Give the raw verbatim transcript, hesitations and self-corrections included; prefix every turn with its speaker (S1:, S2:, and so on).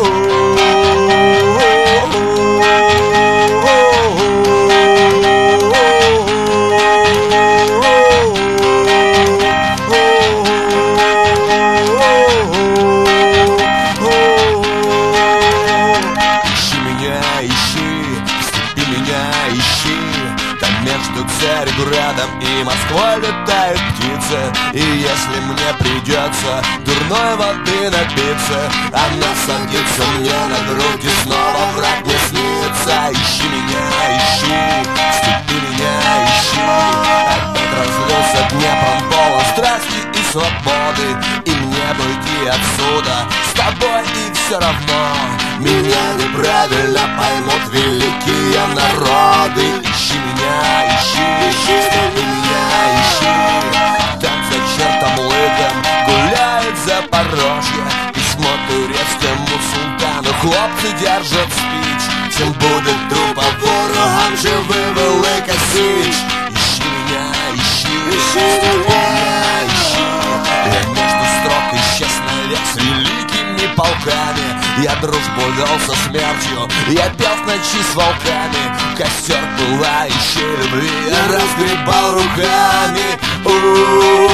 S1: Между Царьградом и Москвой летают птицы. И если мне придется дурной воды напиться, она садится мне на грудь, и снова враг не снится. Ищи меня, ищи, в степи меня ищи. Опять разлился Днепром, полон страсти и свободы. И мне бы уйти отсюда с тобой, и все равно меня неправильно поймут великие народы. Ищи меня, ищи, ищи, ты меня ищи. Там за чертом лыком гуляет Запорожье. Письмо турецкому султану хлопцы держат спич. Всем будет тупо ворогам живы Велика Січ. Ищи меня, ищи, ищи, ты меня ищи. Я между строк исчез навек с великими полками. Я дружбу вел со смертью, я пел в ночи с волками. Костер пылающей любви я разгребал руками. У-у-у.